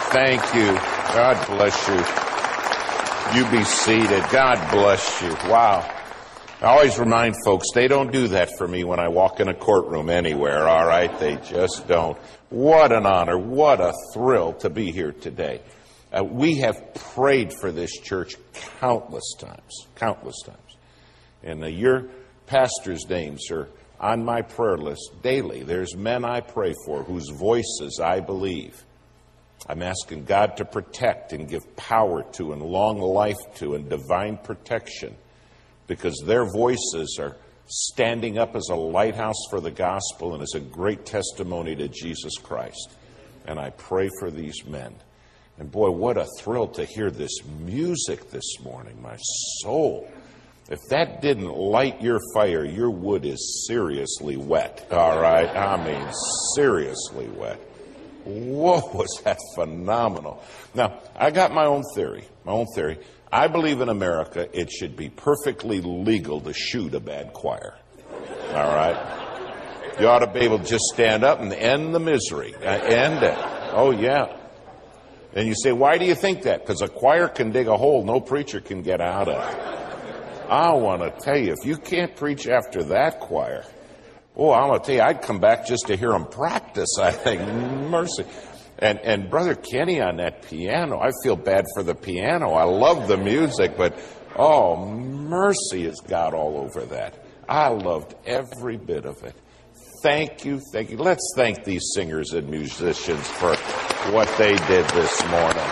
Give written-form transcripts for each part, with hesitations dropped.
Thank you. God bless you. You be seated. God bless you. Wow. I always remind folks, they don't do that for me when I walk in a courtroom anywhere, all right? They just don't. What an honor. What a thrill to be here today. We have prayed for this church countless times. And your pastors' names are on my prayer list daily. There's men I pray for whose voices I believe I'm asking God to protect and give power to and long life to and divine protection, because their voices are standing up as a lighthouse for the gospel and as a great testimony to Jesus Christ. And I pray for these men. And boy, what a thrill to hear this music this morning. My soul. If that didn't light your fire, your wood is seriously wet. All right? I mean, seriously wet. Whoa, was that phenomenal. Now, I got my own theory. I believe in America it should be perfectly legal to shoot a bad choir. All right? You ought to be able to just stand up and end the misery. End it. Oh, yeah. And you say, why do you think that? Because a choir can dig a hole no preacher can get out of. I want to tell you, if you can't preach after that choir, oh, I'm going to tell you, I'd come back just to hear them practice, I think. Mercy. And Brother Kenny on that piano, I feel bad for the piano. I love the music, but oh, mercy is God all over that. I loved every bit of it. Thank you. Let's thank these singers and musicians for what they did this morning.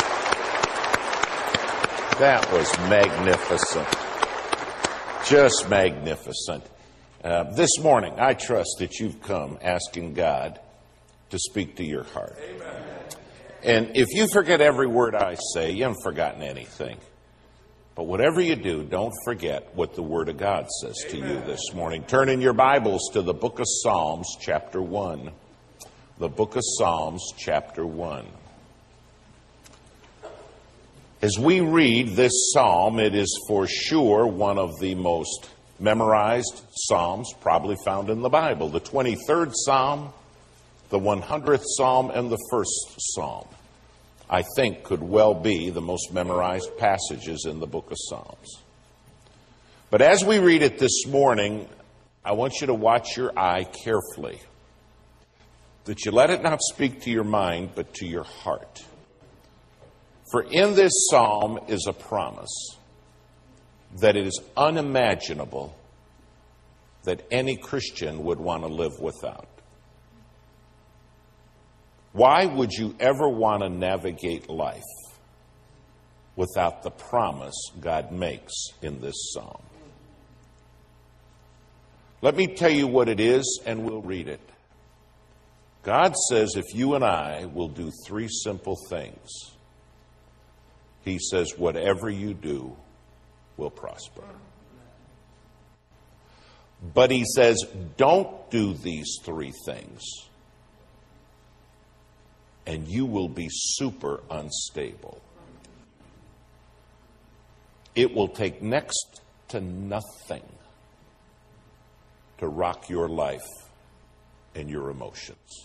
That was magnificent. Just magnificent. This morning, I trust that you've come asking God to speak to your heart. Amen. And if you forget every word I say, you haven't forgotten anything. But whatever you do, don't forget what the Word of God says to you this morning. Turn in your Bibles to the book of Psalms, chapter 1. The book of Psalms, chapter 1. As we read this psalm, it is for sure one of the most memorized psalms probably found in the Bible. The 23rd psalm, the 100th psalm, and the 1st psalm, I think, could well be the most memorized passages in the book of Psalms. But as we read it this morning, I want you to watch your eye carefully, that you let it not speak to your mind, but to your heart. For in this psalm is a promise that it is unimaginable that any Christian would want to live without. Why would you ever want to navigate life without the promise God makes in this psalm? Let me tell you what it is, and we'll read it. God says if you and I will do 3 simple things, He says whatever you do will prosper. But He says don't do these 3 things, and you will be super unstable. It will take next to nothing to rock your life and your emotions.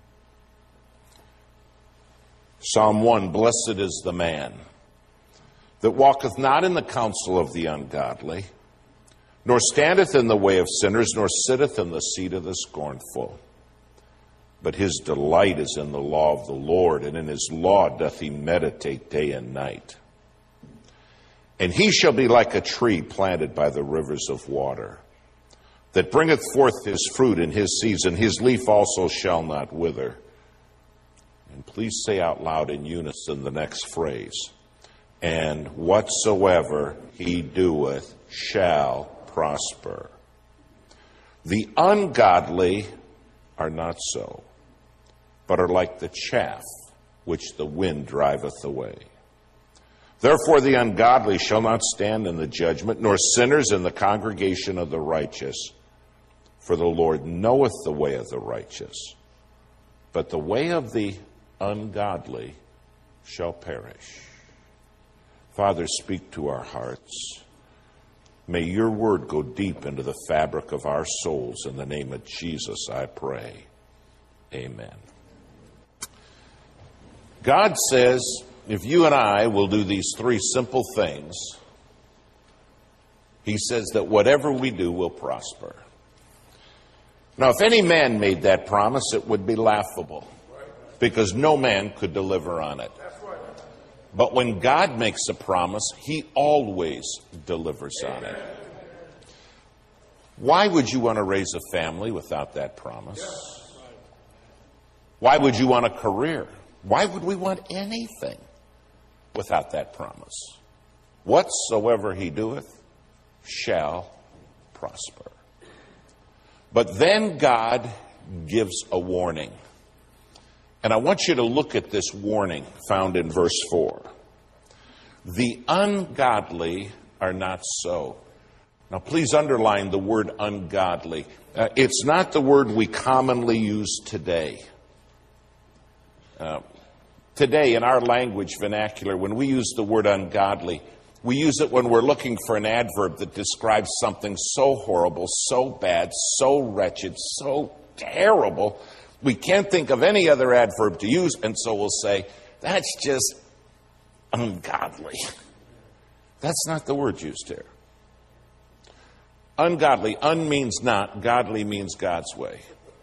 Psalm 1, blessed is the man that walketh not in the counsel of the ungodly, nor standeth in the way of sinners, nor sitteth in the seat of the scornful. But his delight is in the law of the Lord, and in his law doth he meditate day and night. And he shall be like a tree planted by the rivers of water, that bringeth forth his fruit in his season. His leaf also shall not wither. And please say out loud in unison the next phrase. And whatsoever he doeth shall prosper. The ungodly are not so, but are like the chaff which the wind driveth away. Therefore the ungodly shall not stand in the judgment, nor sinners in the congregation of the righteous. For the Lord knoweth the way of the righteous, but the way of the ungodly shall perish. Father, speak to our hearts. May your word go deep into the fabric of our souls. In the name of Jesus, I pray. Amen. God says, if you and I will do these three simple things, He says that whatever we do will prosper. Now, if any man made that promise, it would be laughable, because no man could deliver on it. But when God makes a promise, He always delivers on it. Why would you want to raise a family without that promise? Why would you want a career? Why would we want anything without that promise? Whatsoever He doeth shall prosper. But then God gives a warning. And I want you to look at this warning found in verse 4. The ungodly are not so. Now, please underline the word ungodly. It's not the word we commonly use today. Today, in our language vernacular, when we use the word ungodly, we use it when we're looking for an adverb that describes something so horrible, so bad, so wretched, so terrible, we can't think of any other adverb to use, and so we'll say, that's just ungodly. That's not the word used here. Ungodly, means not, godly means God's way.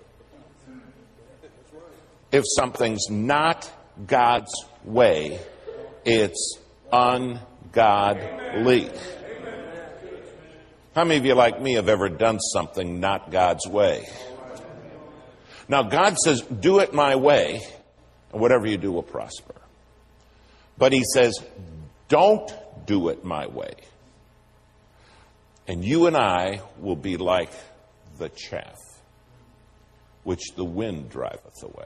If something's not God's way, it's ungodly. How many of you, like me, have ever done something not God's way? Now, God says, do it my way, and whatever you do will prosper. But He says, don't do it my way. And you and I will be like the chaff, which the wind driveth away.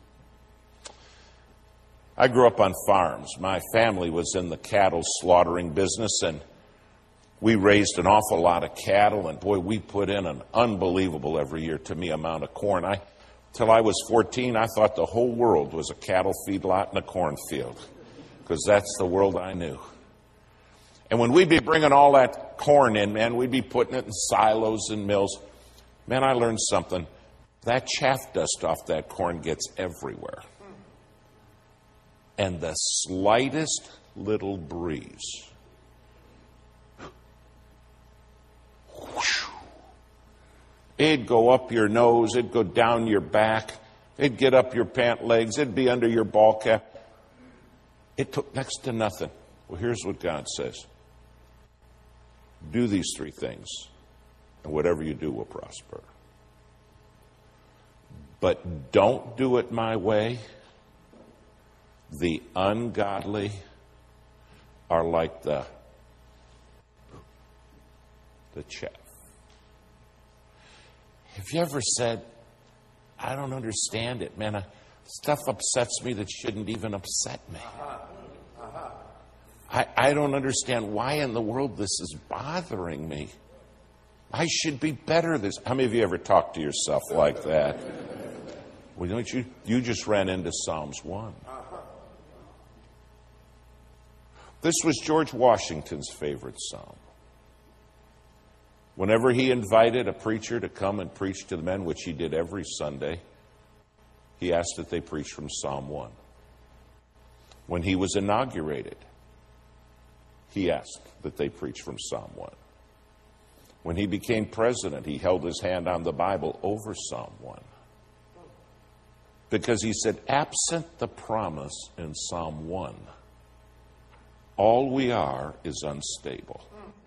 I grew up on farms. My family was in the cattle slaughtering business, and we raised an awful lot of cattle, and boy, we put in an unbelievable every year to me amount of corn. Till I was 14, I thought the whole world was a cattle feedlot and a cornfield, because that's the world I knew. And when we'd be bringing all that corn in, man, we'd be putting it in silos and mills. Man, I learned something. That chaff dust off that corn gets everywhere. And the slightest little breeze, it'd go up your nose, it'd go down your back, it'd get up your pant legs, it'd be under your ball cap. It took next to nothing. Well, here's what God says. Do these three things, and whatever you do will prosper. But don't do it my way. The ungodly are like the chaff. Have you ever said, I don't understand it, man. Stuff upsets me that shouldn't even upset me. I don't understand why in the world this is bothering me. I should be better this. How many of you ever talked to yourself like that? Well, don't you just ran into Psalms 1. This was George Washington's favorite psalm. Whenever he invited a preacher to come and preach to the men, which he did every Sunday, he asked that they preach from Psalm 1. When he was inaugurated, he asked that they preach from Psalm 1. When he became president, he held his hand on the Bible over Psalm 1. Because he said, absent the promise in Psalm 1, all we are is unstable.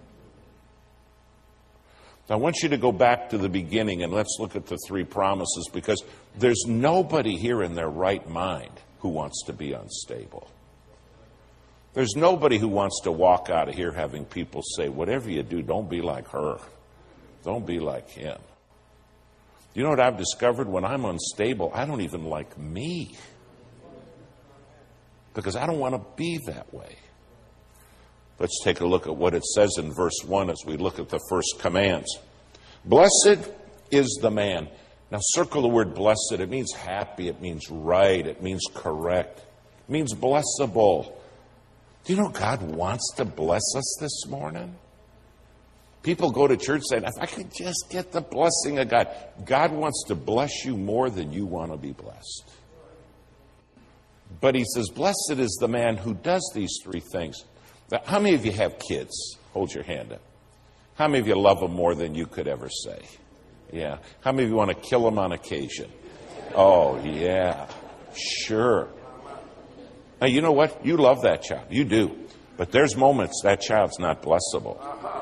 Now, I want you to go back to the beginning and let's look at the three promises, because there's nobody here in their right mind who wants to be unstable. There's nobody who wants to walk out of here having people say, whatever you do, don't be like her. Don't be like him. You know what I've discovered? When I'm unstable, I don't even like me, because I don't want to be that way. Let's take a look at what it says in verse 1 as we look at the first commands. Blessed is the man. Now circle the word blessed. It means happy. It means right. It means correct. It means blessable. Do you know God wants to bless us this morning? People go to church saying, if I could just get the blessing of God. God wants to bless you more than you want to be blessed. But he says, blessed is the man who does these three things. Now, how many of you have kids? Hold your hand up. How many of you love them more than you could ever say? Yeah. How many of you want to kill them on occasion? Oh, yeah. Sure. Now, you know what? You love that child. You do. But there's moments that child's not blessable.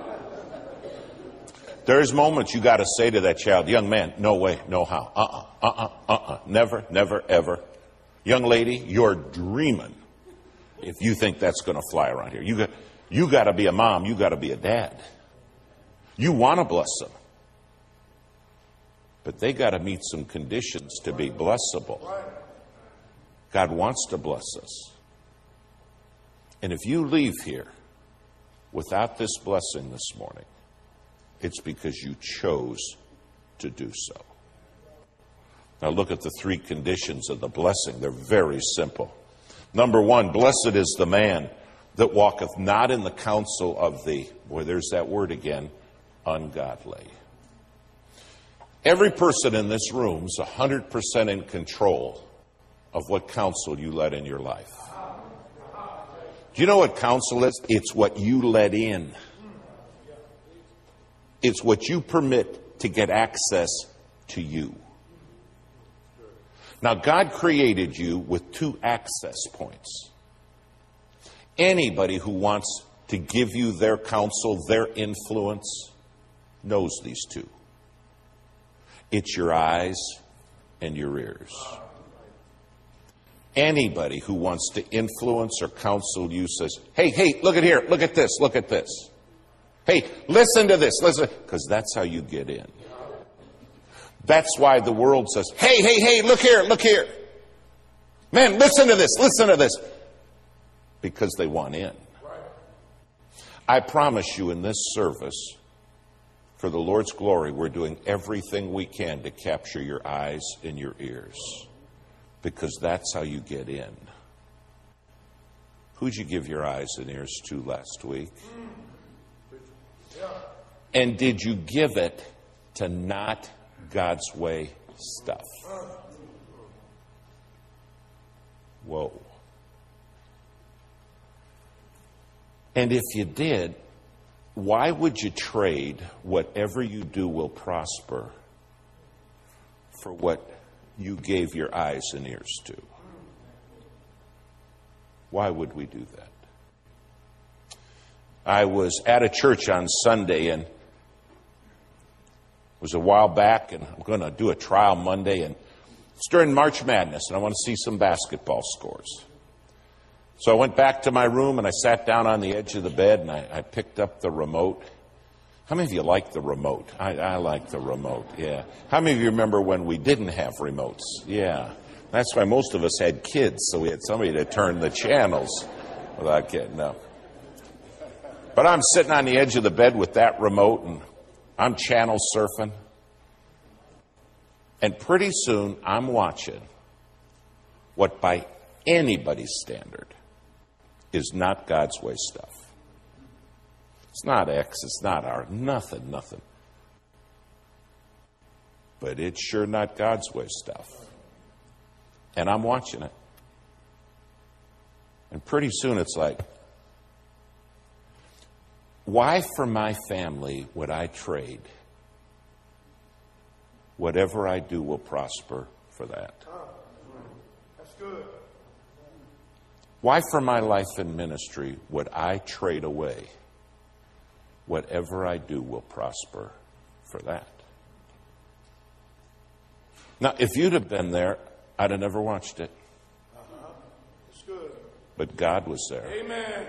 There's moments you got to say to that child, young man, no way, no how. Never, never, ever. Young lady, you're dreaming if you think that's going to fly around here. You got to be a mom. You got to be a dad. You want to bless them. But they got to meet some conditions to be blessable. God wants to bless us. And if you leave here without this blessing this morning, it's because you chose to do so. Now look at the three conditions of the blessing. They're very simple. Number one, blessed is the man that walketh not in the counsel of the, boy, there's that word again, ungodly. Every person in this room is 100% in control of what counsel you let in your life. Do you know what counsel is? It's what you let in. It's what you permit to get access to you. Now, God created you with two access points. Anybody who wants to give you their counsel, their influence, knows these two. It's your eyes and your ears. Anybody who wants to influence or counsel you says, hey, look at here, look at this, look at this. Hey, listen to this, listen, because that's how you get in. That's why the world says, hey, look here. Man, listen to this. Because they want in. I promise you in this service, for the Lord's glory, we're doing everything we can to capture your eyes and your ears. Because that's how you get in. Who'd you give your eyes and ears to last week? And did you give it to not God's way stuff? Whoa. And if you did, why would you trade whatever you do will prosper for what you gave your eyes and ears to? Why would we do that? I was at a church on Sunday, and it was a while back, and I'm going to do a trial Monday, and it's during March Madness, and I want to see some basketball scores. So I went back to my room, and I sat down on the edge of the bed, and I picked up the remote. How many of you like the remote? I like the remote, yeah. How many of you remember when we didn't have remotes? Yeah. That's why most of us had kids, so we had somebody to turn the channels without getting up. But I'm sitting on the edge of the bed with that remote, and I'm channel surfing. And pretty soon, I'm watching what by anybody's standard is not God's way stuff. It's not X, it's not R, nothing. But it's sure not God's way stuff. And I'm watching it. And pretty soon it's like, why for my family would I trade whatever I do will prosper for that? That's good. Why for my life and ministry would I trade away whatever I do will prosper for that? Now, if you'd have been there, I'd have never watched it. That's good. But God was there. Amen.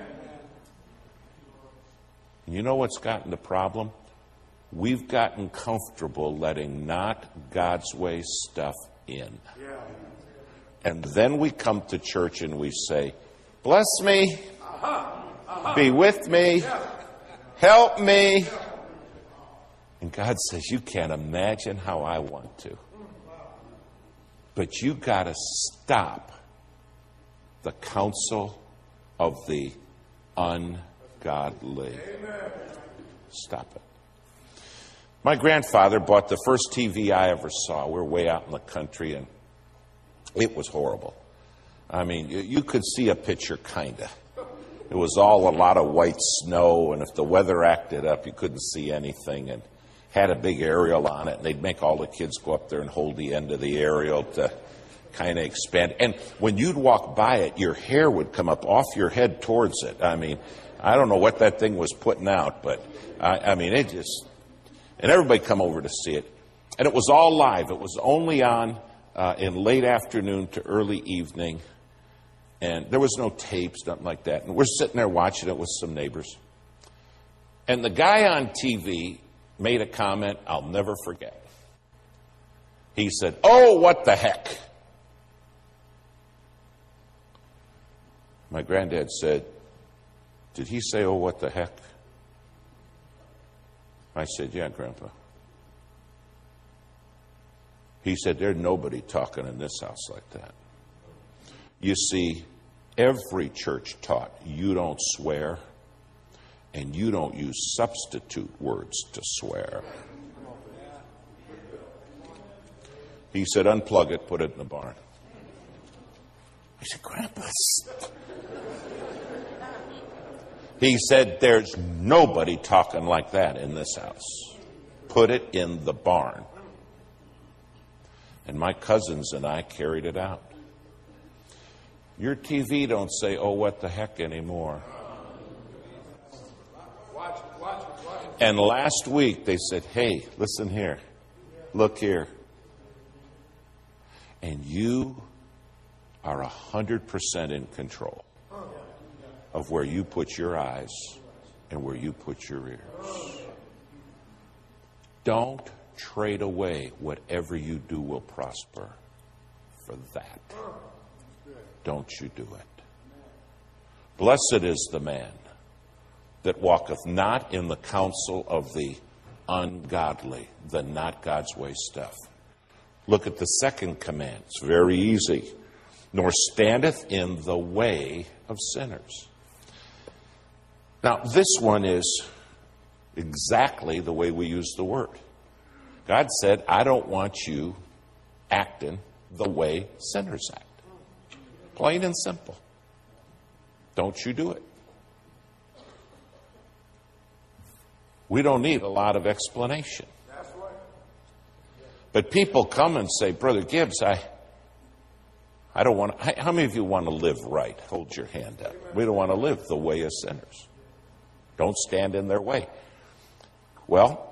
You know what's gotten the problem? We've gotten comfortable letting not God's way stuff in. Yeah. And then we come to church and we say, bless me, be with me, help me. And God says, you can't imagine how I want to. But you got to stop the counsel of the ungodly. Stop it. My grandfather bought the first TV I ever saw. We were way out in the country, and it was horrible. I mean, you could see a picture, kind of. It was all a lot of white snow, and if the weather acted up, you couldn't see anything, and had a big aerial on it, and they'd make all the kids go up there and hold the end of the aerial to kind of expand. And when you'd walk by it, your hair would come up off your head towards it. I mean, I don't know what that thing was putting out, but I mean, it just, and everybody come over to see it. And it was all live. It was only on in late afternoon to early evening. And there was no tapes, nothing like that. And we're sitting there watching it with some neighbors. And the guy on TV made a comment I'll never forget. He said, "Oh, what the heck?" My granddad said, "Did he say, 'Oh, what the heck'?" I said, "Yeah, Grandpa." He said, "There's nobody talking in this house like that." You see, every church taught you don't swear and you don't use substitute words to swear. He said, "Unplug it, put it in the barn." I said, "Grandpa." He said, "There's nobody talking like that in this house. Put it in the barn." And my cousins and I carried it out. Your TV don't say, "Oh, what the heck" anymore. And last week they said, "Hey, listen here. Look here." And you are 100% in control of where you put your eyes and where you put your ears. Don't trade away whatever you do will prosper for that. Don't you do it. Blessed is the man that walketh not in the counsel of the ungodly, the not God's way stuff. Look at the second command. It's very easy. Nor standeth in the way of sinners. Now, this one is exactly the way we use the word. God said, "I don't want you acting the way sinners act." Plain and simple. Don't you do it. We don't need a lot of explanation. But people come and say, "Brother Gibbs, I don't want to." How many of you want to live right? Hold your hand up. We don't want to live the way of sinners. Don't stand in their way. Well,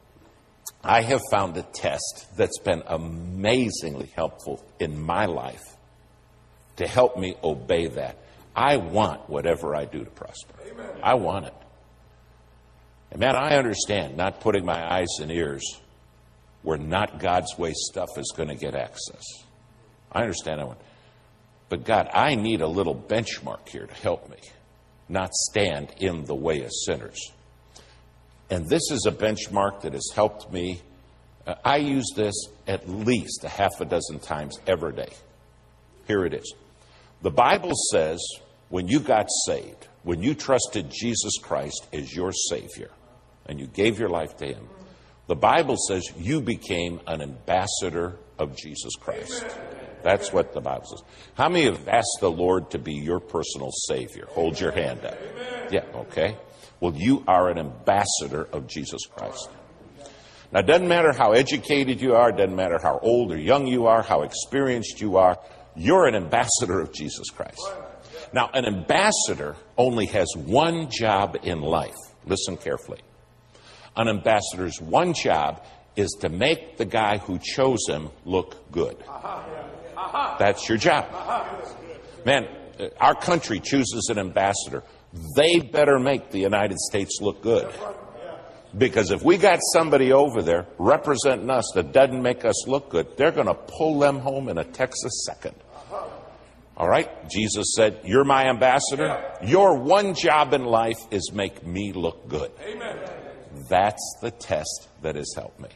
I have found a test that's been amazingly helpful in my life to help me obey that. I want whatever I do to prosper. Amen. I want it. And man, I understand not putting my eyes and ears where not God's way stuff is going to get access. I understand that one. But God, I need a little benchmark here to help me not stand in the way of sinners. And this is a benchmark that has helped me. I use this at least a half a dozen times every day. Here it is. The Bible says when you got saved, when you trusted Jesus Christ as your Savior, and you gave your life to Him, the Bible says you became an ambassador of Jesus Christ. That's what the Bible says. How many have asked the Lord to be your personal Savior? Hold your hand up. Yeah, okay. Well, you are an ambassador of Jesus Christ. Now, it doesn't matter how educated you are, it doesn't matter how old or young you are, how experienced you are, you're an ambassador of Jesus Christ. Now, an ambassador only has one job in life. Listen carefully. An ambassador's one job is to make the guy who chose him look good. That's your job. Man, our country chooses an ambassador. They better make the United States look good. Because if we got somebody over there representing us that doesn't make us look good, they're going to pull them home in a Texas second. All right? Jesus said, "You're my ambassador. Your one job in life is make me look good." Amen. That's the test that has helped me.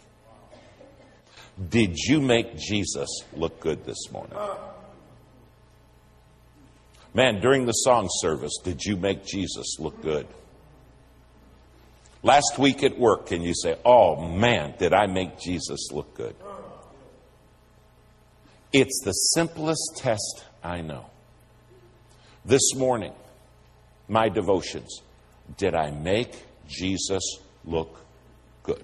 Did you make Jesus look good this morning? Man, during the song service, did you make Jesus look good? Last week at work, can you say, "Oh man, did I make Jesus look good?" It's the simplest test I know. This morning, my devotions, did I make Jesus look good?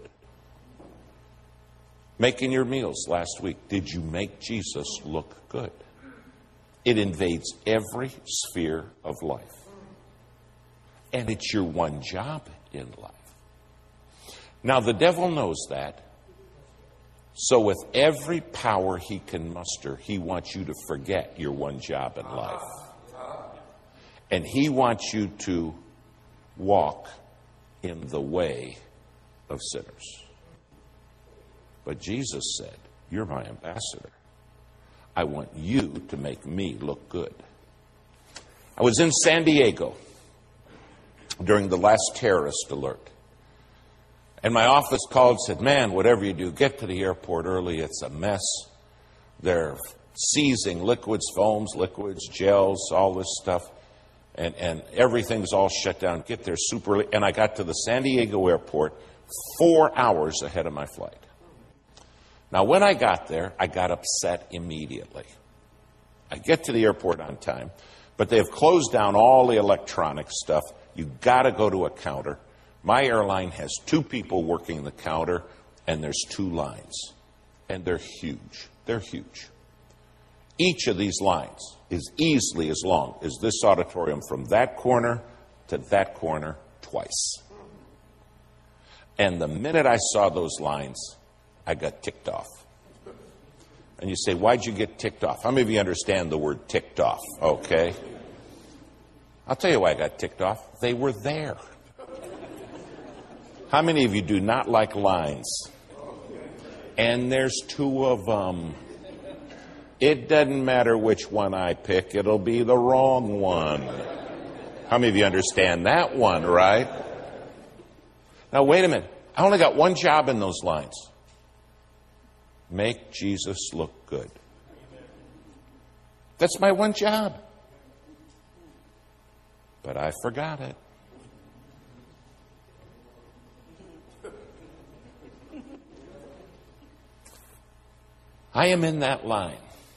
Making your meals last week, did you make Jesus look good? It invades every sphere of life. And it's your one job in life. Now, the devil knows that. So with every power he can muster, he wants you to forget your one job in life. And he wants you to walk in the way of sinners. But Jesus said, you're my ambassador. I want you to make me look good. I was in San Diego during the last terrorist alert. And my office called and said, man, whatever you do, get to the airport early. It's a mess. They're seizing liquids, foams, liquids, gels, all this stuff. And everything's all shut down. Get there super early. And I got to the San Diego airport 4 hours ahead of my flight. Now, when I got there, I got upset immediately. I get to the airport on time, but they've closed down all the electronic stuff. You've got to go to a counter. My airline has 2 people working the counter, and there's 2 lines. And they're huge. They're huge. Each of these lines is easily as long as this auditorium from that corner to that corner twice. And the minute I saw those lines, I got ticked off. And you say, why'd you get ticked off? How many of you understand the word ticked off? Okay. I'll tell you why I got ticked off. They were there. How many of you do not like lines? And there's 2 of them. It doesn't matter which one I pick. It'll be the wrong one. How many of you understand that one, right? Now, wait a minute. I only got one job in those lines. Make Jesus look good. That's my one job. But I forgot it. I am in that line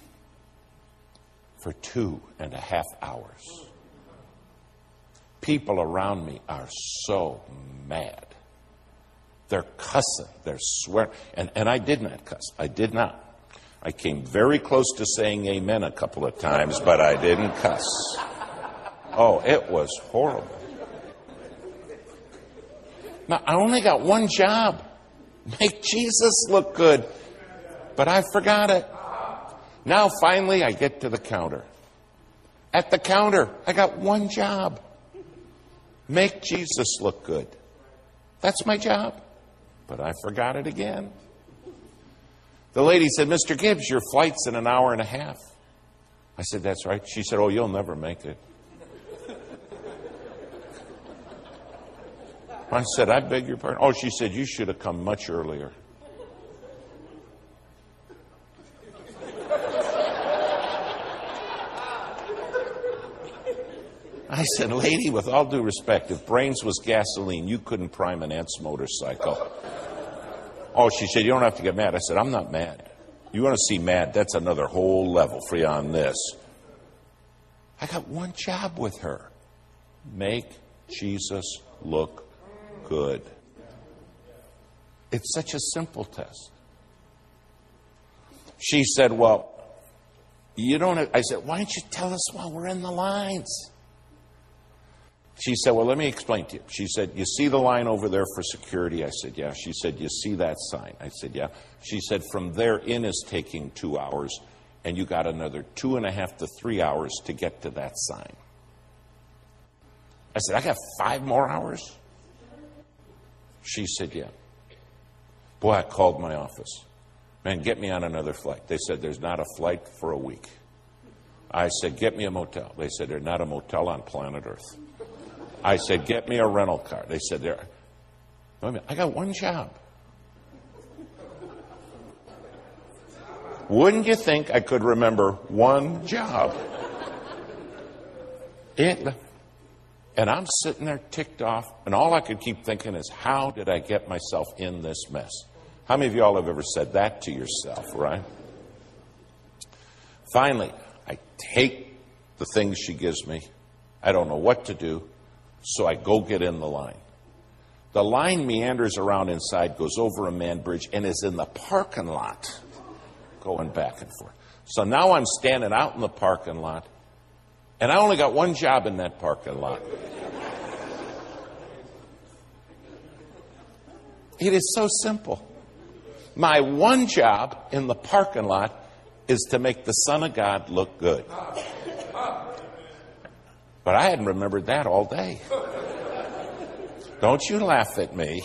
for 2.5 hours. People around me are so mad. They're cussing. They're swearing. And I did not cuss. I did not. I came very close to saying amen a couple of times, but I didn't cuss. Oh, it was horrible. Now, I only got one job. Make Jesus look good. But I forgot it. Now, finally, I get to the counter. At the counter, I got one job. Make Jesus look good. That's my job. But I forgot it again. The lady said, Mr. Gibbs, your flight's in an hour and a half. I said, that's right. She said, oh, you'll never make it. I said, I beg your pardon. Oh, she said, you should have come much earlier. I said, lady, with all due respect, if brains was gasoline, you couldn't prime an ant's motorcycle. Oh, she said, you don't have to get mad. I said, I'm not mad. You want to see mad? That's another whole level for you on this. I got one job with her. Make Jesus look good. It's such a simple test. She said, well, you don't have, I said, why don't you tell us while we're in the lines? She said, well, let me explain to you. She said, you see the line over there for security? I said, yeah. She said, you see that sign? I said, yeah. She said, from there in is taking 2 hours, and you got another 2.5 to 3 hours to get to that sign. I said, I got 5 more hours? She said, yeah. Boy, I called my office. Man, get me on another flight. They said, there's not a flight for a week. I said, get me a motel. They said, there's not a motel on planet Earth. I said, get me a rental car. They said, there. Wait a minute, I got one job. Wouldn't you think I could remember one job? And I'm sitting there ticked off, and all I could keep thinking is, how did I get myself in this mess? How many of y'all have ever said that to yourself, right? Finally, I take the things she gives me. I don't know what to do, so I go get in the line. The line meanders around inside, goes over a man bridge, and is in the parking lot, going back and forth. So now I'm standing out in the parking lot, and I only got one job in that parking lot. It is so simple. My one job in the parking lot is to make the Son of God look good. But I hadn't remembered that all day. Don't you laugh at me.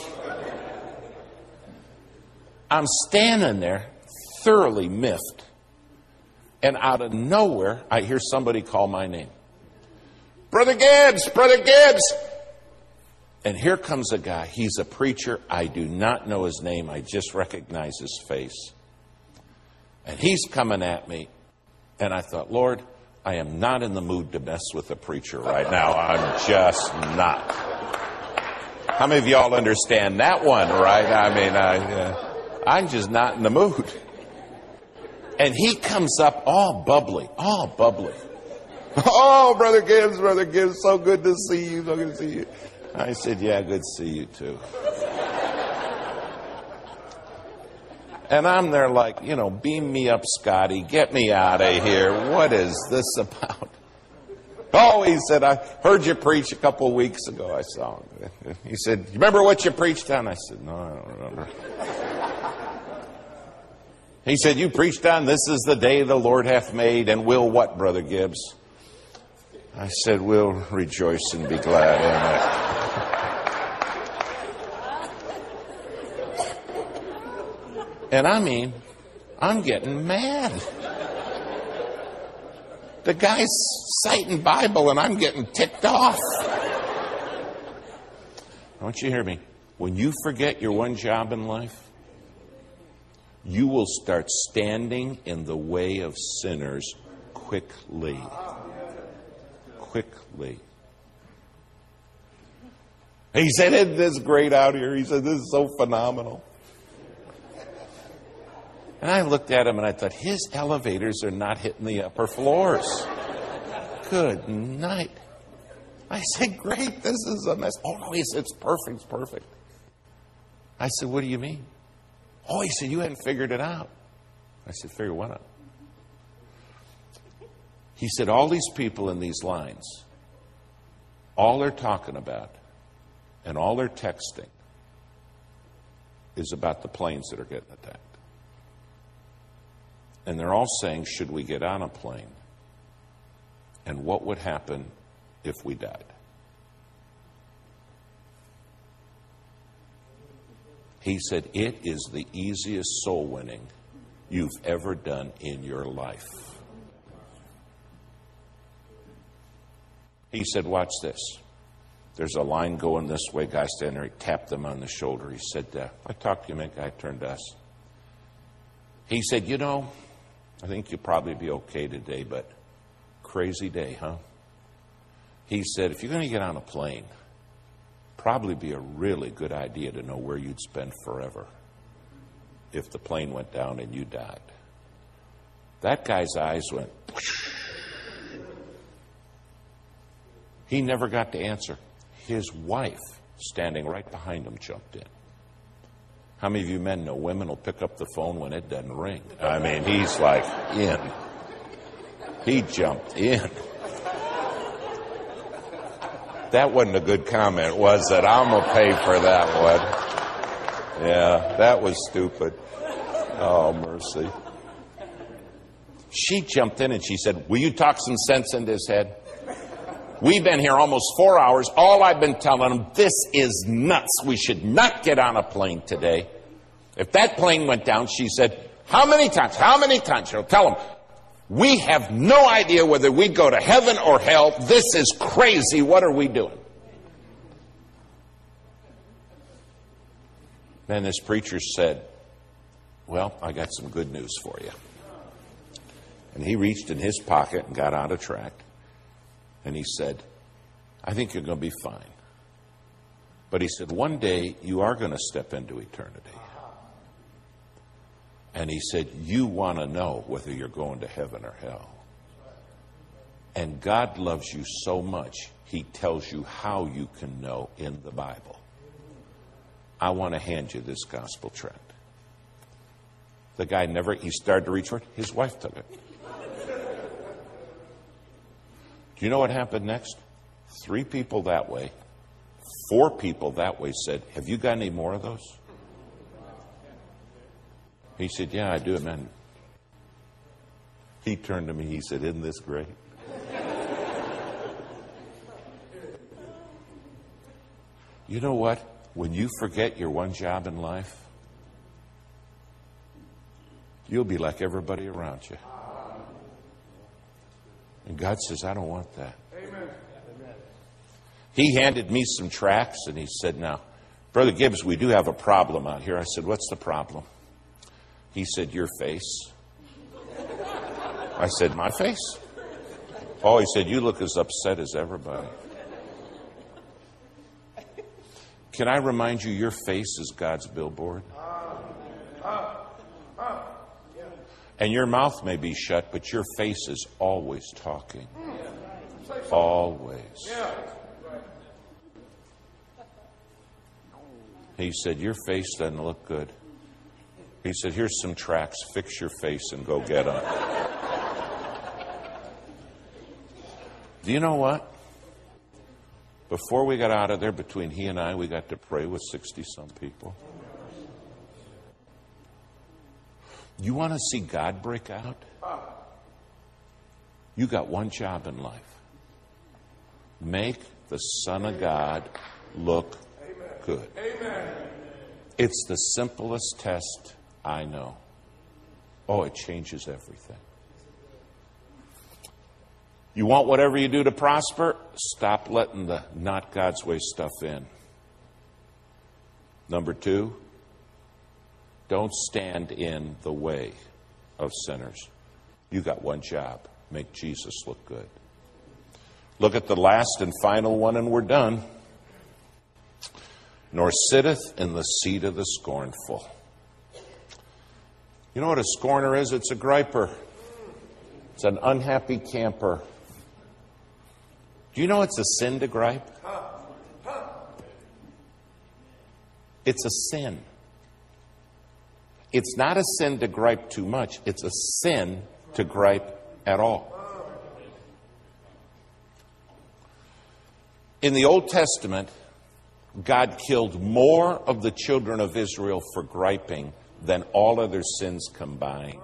I'm standing there, thoroughly miffed, and out of nowhere, I hear somebody call my name. Brother Gibbs, Brother Gibbs. And here comes a guy. He's a preacher. I do not know his name. I just recognize his face. And he's coming at me. And I thought, Lord, I am not in the mood to mess with a preacher right now. I'm just not. How many of y'all understand that one, right? I mean, I'm just not in the mood. And he comes up all bubbly, all bubbly. Oh, Brother Gibbs, so good to see you, so good to see you. I said, yeah, good to see you too. And I'm there like, beam me up, Scotty. Get me out of here. What is this about? Oh, he said, I heard you preach a couple of weeks ago. I saw him. He said, you remember what you preached on? I said, no, I don't remember. He said, you preached on this is the day the Lord hath made, and will what, Brother Gibbs? I said, we'll rejoice and be glad in it. And I mean, I'm getting mad. The guy's citing Bible and I'm getting ticked off. I want you to hear me. When you forget your one job in life, you will start standing in the way of sinners quickly. Quickly. He said, isn't this great out here? He said, this is so phenomenal. And I looked at him and I thought, his elevators are not hitting the upper floors. Good night. I said, great, this is a mess. Oh, no, he said, it's perfect, it's perfect. I said, what do you mean? Oh, he said, you hadn't figured it out. I said, figure what out? He said, all these people in these lines, all they're talking about and all they're texting is about the planes that are getting attacked. And they're all saying, should we get on a plane? And what would happen if we died? He said, it is the easiest soul winning you've ever done in your life. He said, watch this. There's a line going this way. Guy standing there, he tapped them on the shoulder. He said, I talked to you, man. Guy turned to us. He said, I think you'll probably be okay today, but crazy day, huh? He said, if you're going to get on a plane, probably be a really good idea to know where you'd spend forever if the plane went down and you died. That guy's eyes went. He never got to answer. His wife, standing right behind him, jumped in. How many of you men know women will pick up the phone when it doesn't ring? I mean, he's like in. He jumped in. That wasn't a good comment, was it? I'm going to pay for that one. Yeah, that was stupid. Oh, mercy. She jumped in and she said, will you talk some sense into his head? We've been here almost 4 hours. All I've been telling him, this is nuts. We should not get on a plane today. If that plane went down, she said, how many times? She'll tell him, we have no idea whether we go to heaven or hell. This is crazy. What are we doing? Then this preacher said, well, I got some good news for you. And he reached in his pocket and got out a tract. And he said, I think you're going to be fine. But he said, one day you are going to step into eternity. And he said, you want to know whether you're going to heaven or hell. And God loves you so much, He tells you how you can know in the Bible. I want to hand you this gospel tract. The guy he started to reach for it. His wife took it. Do you know what happened next? 3 people that way, 4 people that way said, have you got any more of those? He said, yeah, I do, man. He turned to me, he said, isn't this great? You know what? When you forget your one job in life, you'll be like everybody around you. And God says, I don't want that. Amen. He handed me some tracts and he said, now, Brother Gibbs, we do have a problem out here. I said, what's the problem? He said, your face. I said, my face? Oh, he said, you look as upset as everybody. Can I remind you, your face is God's billboard? And your mouth may be shut, but your face is always talking. Always. He said, your face doesn't look good. He said, here's some tracts. Fix your face and go get them. Do you know what? Before we got out of there, between he and I, we got to pray with 60-some people. You want to see God break out? You got one job in life. Make the Son of God look good. It's the simplest test I know. Oh, it changes everything. You want whatever you do to prosper? Stop letting the not God's way stuff in. Number 2, don't stand in the way of sinners. You got one job. Make Jesus look good. Look at the last and final one and we're done. Nor sitteth in the seat of the scornful. You know what a scorner is? It's a griper. It's an unhappy camper. Do you know it's a sin to gripe? It's a sin. It's not a sin to gripe too much. It's a sin to gripe at all. In the Old Testament, God killed more of the children of Israel for griping than all other sins combined.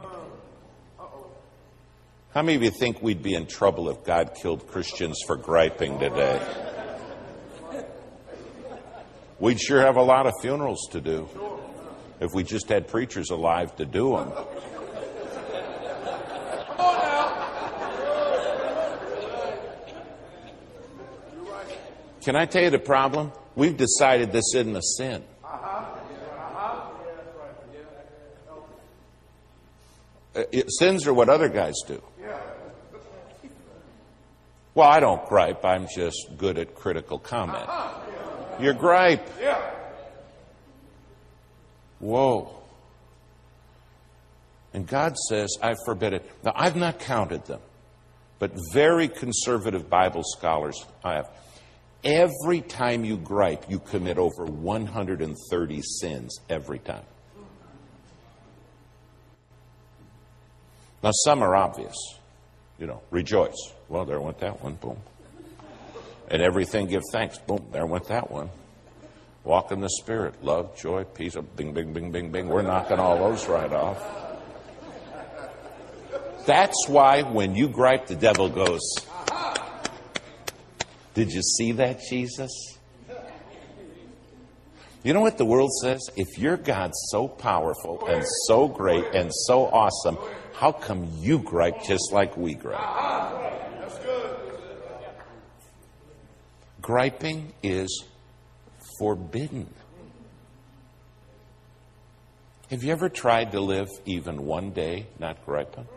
How many of you think we'd be in trouble if God killed Christians for griping today? We'd sure have a lot of funerals to do if we just had preachers alive to do them. Can I tell you the problem? We've decided this isn't a sin. Sins are what other guys do. Well, I don't gripe. I'm just good at critical comment. You gripe. Whoa. And God says, I forbid it. Now, I've not counted them, but very conservative Bible scholars I have. Every time you gripe, you commit over 130 sins every time. Now, some are obvious. You know, rejoice. Well, there went that one. Boom. And everything give thanks. Boom. There went that one. Walk in the Spirit. Love, joy, peace. Bing, bing, bing, bing, bing. We're knocking all those right off. That's why when you gripe, the devil goes, did you see that, Jesus? You know what the world says? If your God's so powerful and so great and so awesome, how come you gripe just like we gripe? Griping is forbidden. Have you ever tried to live even one day not griping?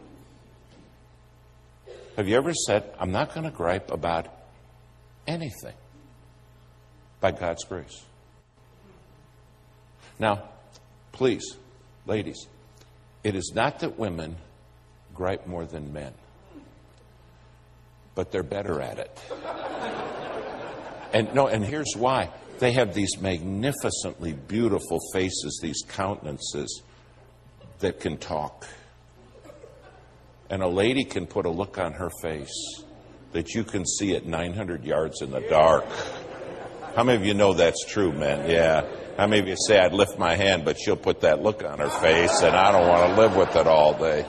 Have you ever said, I'm not going to gripe about anything by God's grace? Now, please, ladies, it is not that women gripe more than men. but they're better at it. And here's why. They have these magnificently beautiful faces, these countenances that can talk. And a lady can put a look on her face that you can see at 900 yards in the dark. How many of you know that's true, men? Yeah. How many of you say, I'd lift my hand, but she'll put that look on her face, and I don't want to live with it all day.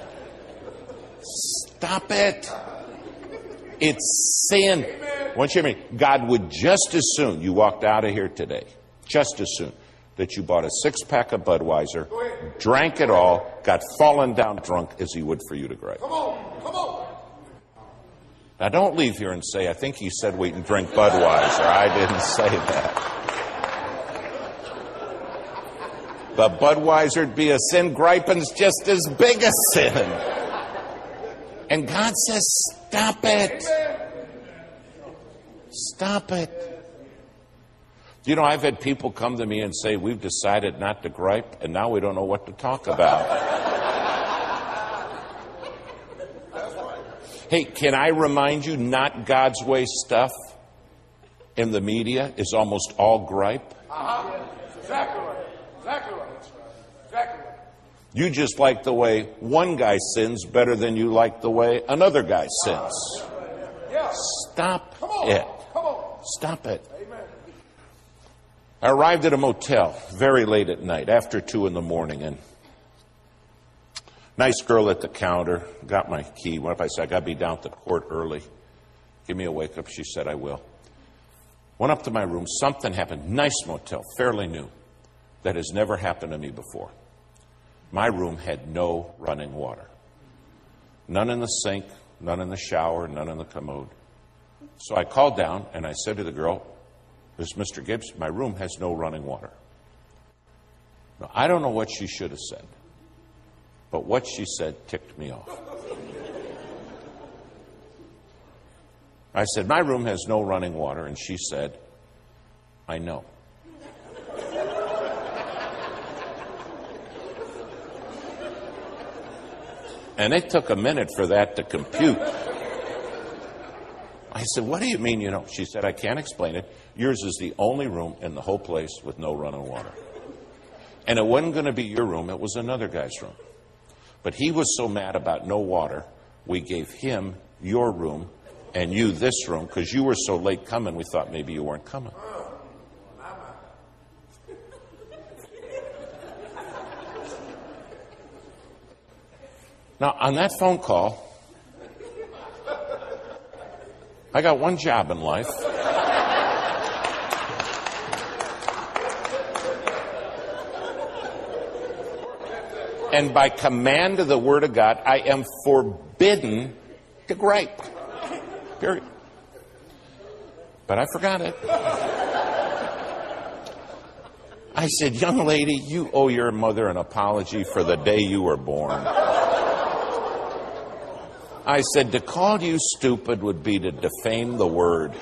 Stop it. It's sin. I want you to hear me. God would just as soon you walked out of here today, just as soon, that you bought a 6-pack of Budweiser, drank it all, got fallen down drunk as he would for you to gripe. Come on. Now, don't leave here and say, I think he said we can drink Budweiser. I didn't say that. But Budweiser'd be a sin. Griping's just as big a sin. And God says, stop it. Stop it. You know, I've had people come to me and say, we've decided not to gripe, and now we don't know what to talk about. Hey, can I remind you, not God's way stuff in the media is almost all gripe? Exactly right. You just like the way one guy sins better than you like the way another guy sins. Stop it. Stop it. I arrived at a motel very late at night, after 2 in the morning, and nice girl at the counter, got my key. What if I said, I got to be down at the court early? Give me a wake up. She said, I will. Went up to my room. Something happened. Nice motel, fairly new. That has never happened to me before. My room had no running water. None in the sink, none in the shower, none in the commode. So I called down and I said to the girl, this is Mr. Gibbs, my room has no running water. Now, I don't know what she should have said, but what she said ticked me off. I said, my room has no running water, and she said, I know. And it took a minute for that to compute. I said, what do you mean you know? She said, I can't explain it. Yours is the only room in the whole place with no running water. And it wasn't going to be your room, it was another guy's room. But he was so mad about no water, we gave him your room and you this room, because you were so late coming, we thought maybe you weren't coming. Now, on that phone call, I got one job in life. And by command of the Word of God, I am forbidden to gripe. Period. But I forgot it. I said, young lady, you owe your mother an apology for the day you were born. I said, to call you stupid would be to defame the Word.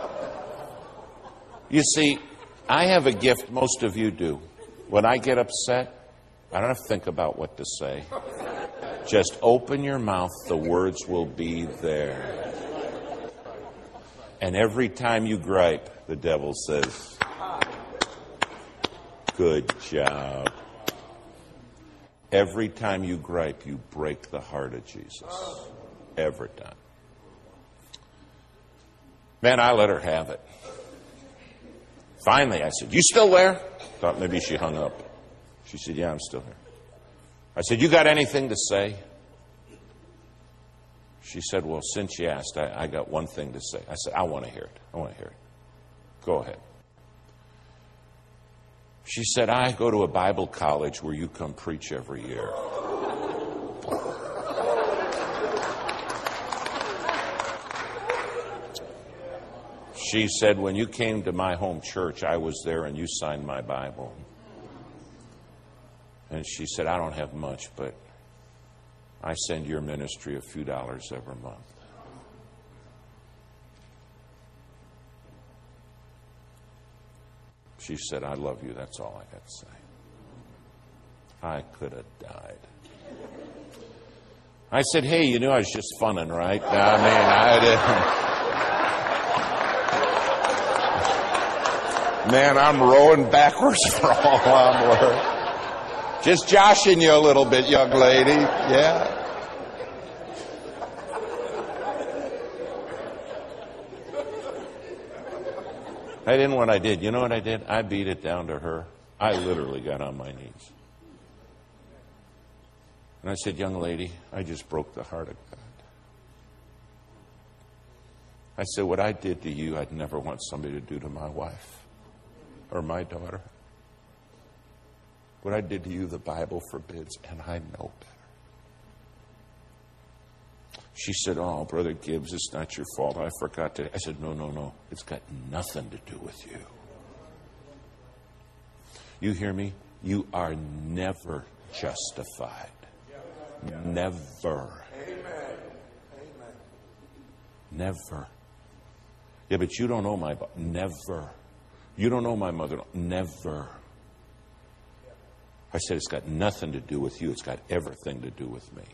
You see, I have a gift most of you do. When I get upset, I don't have to think about what to say. Just open your mouth, the words will be there. And every time you gripe, the devil says, good job. Every time you gripe, you break the heart of Jesus. Every time. Man, I let her have it. Finally, I said, you still there? Thought maybe she hung up. She said, yeah, I'm still here. I said, you got anything to say? She said, well, since you asked, I got one thing to say. I said, I want to hear it. I want to hear it. Go ahead. She said, I go to a Bible college where you come preach every year. She said, when you came to my home church, I was there and you signed my Bible. And she said, I don't have much, but I send your ministry a few dollars every month. She said, I love you. That's all I got to say. I could have died. I said, hey, you knew I was just funning, right? I mean, I didn't. Man, I'm rowing backwards for all I'm worth. Just joshing you a little bit, young lady. Yeah. I didn't what I did. You know what I did? I beat it down to her. I literally got on my knees. And I said, young lady, I just broke the heart of God. I said, what I did to you, I'd never want somebody to do to my wife or my daughter. What I did to you, the Bible forbids, and I know better. She said, oh, Brother Gibbs, it's not your fault. I forgot to. I said, no. It's got nothing to do with you. You hear me? You are never justified. Never. Never. Yeah, but you don't know my... Never. You don't know my mother. Never. I said, it's got nothing to do with you. It's got everything to do with me.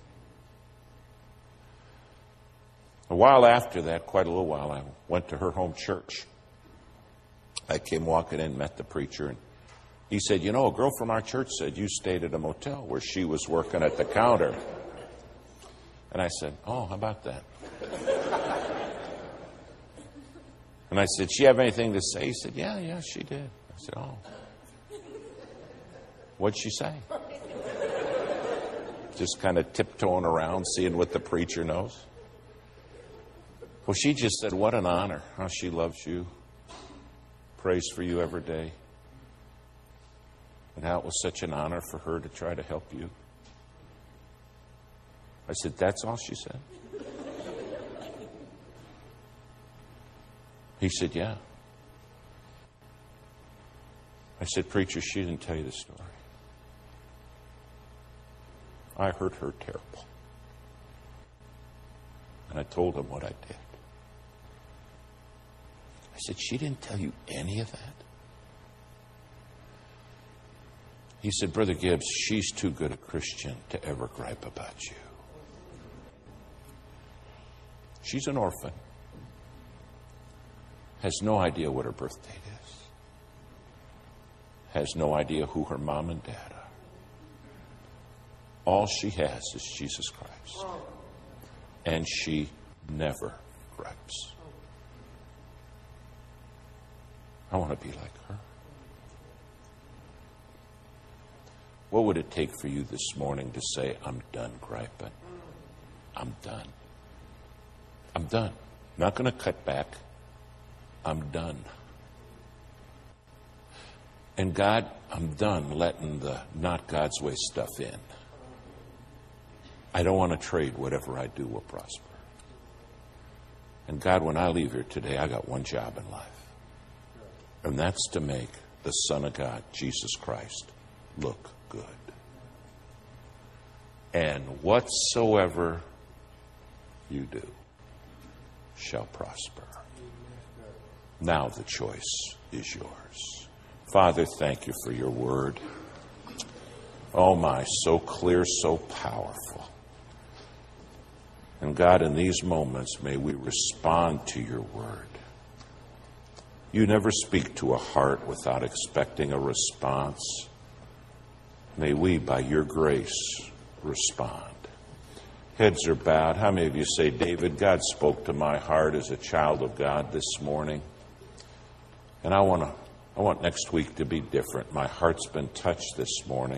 A while after that, quite a little while, I went to her home church. I came walking in, met the preacher, and he said, you know, a girl from our church said you stayed at a motel where she was working at the counter. And I said, oh, how about that? And I said, she have anything to say? He said, yeah, she did. I said, oh. What'd she say? Just kind of tiptoeing around, seeing what the preacher knows. Well, she just said, what an honor, how she loves you, prays for you every day, and how it was such an honor for her to try to help you. I said, that's all she said? He said, yeah. I said, preacher, she didn't tell you the story. I hurt her terrible. And I told him what I did. I said, she didn't tell you any of that? He said, Brother Gibbs, she's too good a Christian to ever gripe about you. She's an orphan. Has no idea what her birth date is. Has no idea who her mom and dad are. All she has is Jesus Christ. And she never gripes. I want to be like her. What would it take for you this morning to say, I'm done griping? I'm done. I'm done. Not going to cut back. I'm done. And God, I'm done letting the not God's way stuff in. I don't want to trade whatever I do will prosper. And God, when I leave here today, I got one job in life. And that's to make the Son of God, Jesus Christ, look good. And whatsoever you do shall prosper. Now the choice is yours. Father, thank you for your word. Oh my, so clear, so powerful. And God, in these moments, may we respond to your word. You never speak to a heart without expecting a response. May we, by your grace, respond. Heads are bowed. How many of you say, David, God spoke to my heart as a child of God this morning? And I want next week to be different. My heart's been touched this morning.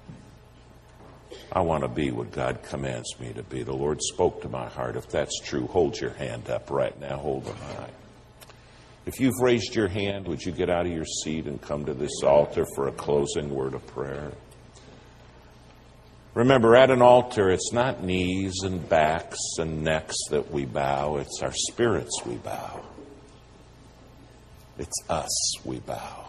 I want to be what God commands me to be. The Lord spoke to my heart. If that's true, hold your hand up right now. Hold them high. If you've raised your hand, would you get out of your seat and come to this altar for a closing word of prayer? Remember, at an altar, it's not knees and backs and necks that we bow. It's our spirits we bow. It's us we bow.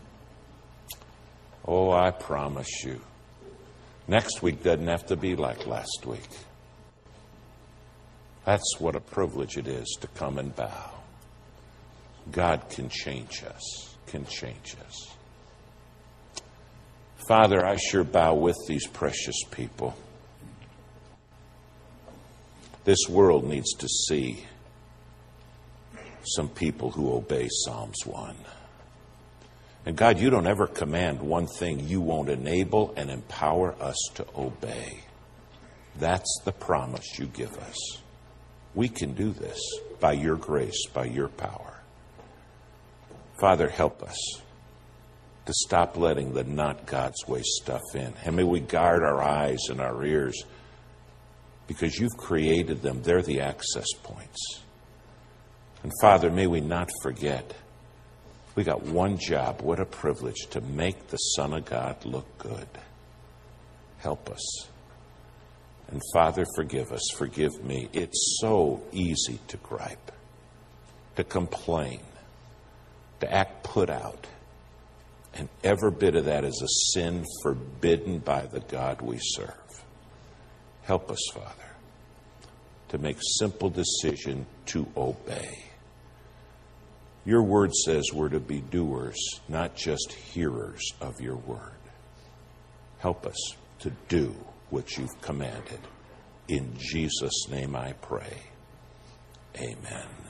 Oh, I promise you, next week doesn't have to be like last week. That's what a privilege it is to come and bow. God can change us, can change us. Father, I sure bow with these precious people. This world needs to see some people who obey Psalms 1. And God, you don't ever command one thing you won't enable and empower us to obey. That's the promise you give us. We can do this by your grace, by your power. Father, help us to stop letting the not God's way stuff in. And may we guard our eyes and our ears because you've created them. They're the access points. And Father, may we not forget, we got one job. What a privilege to make the Son of God look good. Help us. And Father, forgive us. Forgive me. It's so easy to gripe, to complain, to act put out. And every bit of that is a sin forbidden by the God we serve. Help us, Father, to make simple decision to obey. Your word says we're to be doers, not just hearers of your word. Help us to do what you've commanded. In Jesus' name I pray. Amen.